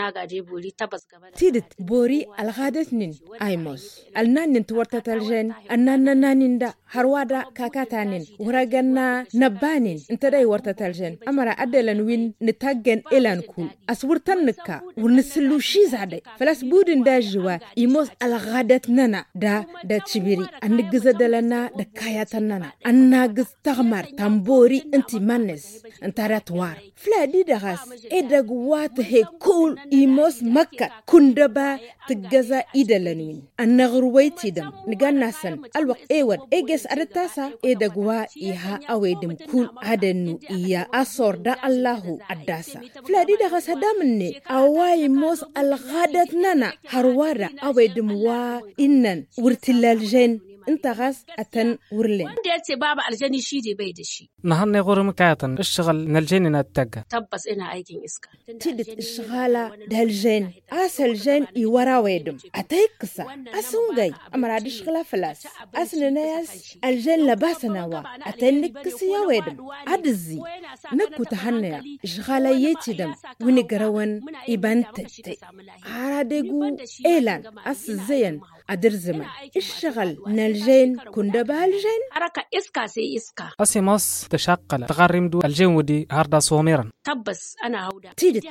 na gaje bori tabbas gaba tidit bori alghadat nin aimos alnanin tuwarta taljen annananin da harwada kakatanin wuraganna nabanin intadai warta taljen amara adalan win nitaggen elan kul aswurtan nikka wurnisillu shi zade falas budin dajiwa imos alghadat nana da cibiri annigiza dalana da kayatan nana annagiz tagmar tambori inti manes antarat war fladi da gas edag wata he kul imos makka kundaba تجزا إيدا لنوين النغرويتي دم نجانا سن الوق إيواد إيجس أرتاسا إيدا جوا إيها أويدم كل عدنو إيا أصور دا الله أداسا فلادي دا غسدامني أواي موس الغادت نانا هروارا أويدم وا إنن ورتلالجين انت غاز أتن ورلين ديالتي بابا الجاني شيدي بيدشي نهار غور مكايتن الشغل نالجين نتاجا تبس انا ايكين اسكا تيدت الشغالة دالجين اسل جين يورا ويدم اتايكسا اسونغاي امرا دي شغلة فلاس اسن ناس الجين لباسنا وا اتنكسي يا ويدم ادزي نكو تهنيا شغالة يتيدم ونقروان إبانتتي عراديقو إيلان أسزين أدرزمان الشغل نالجين كندبا الجين أراكا إسكا سي إسكا أسيماس تشاقل تغرم دو الجين ودي هاردا صوميرا تبس أنا هودا تيدت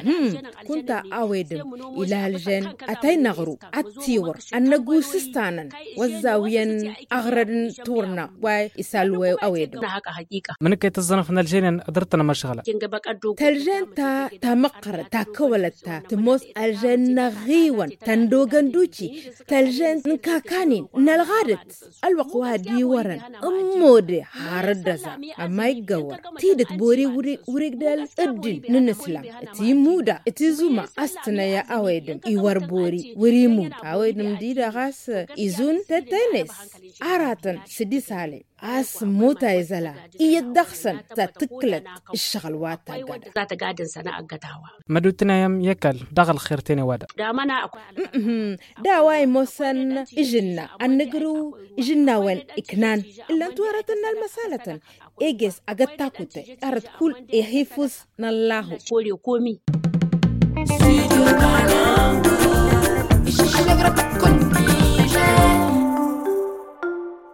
كنت أويدم إلى الجين أتاي نغرو أتيور أنقو سستانا والزاوين أغرد تورنا واي إسالوي أويدم هكا حقيقة منك يتزنف نالجين أدرتنا مشغلة تلجين تا مقر تا كولتا تموس الجين نغيوان تندوغن دوشي تلجين نكاكانين نالغادت الوقوها ديورن أمودي هاردزا أما يقور تيدت بوري وريك دال الدين ننسلام تي مودا تي زوما أستنايا أويدم إيوار بوري وريمود أويدم ديدا غاس إزون تتينيس عراتن سدي سالي أس موتا يزلا يدخسن تتكلت الشغل ذات قادن سنة أقداوا مدوتنا يم يكل دغل خيرتين وادا دامنا أكو داواي موسن إجنا النقرو إجنا وين إكنان إلا انتو أردنا المسالة إيجيس أقدتاكوتي أرد كل إحيفوس نالله قولي وكومي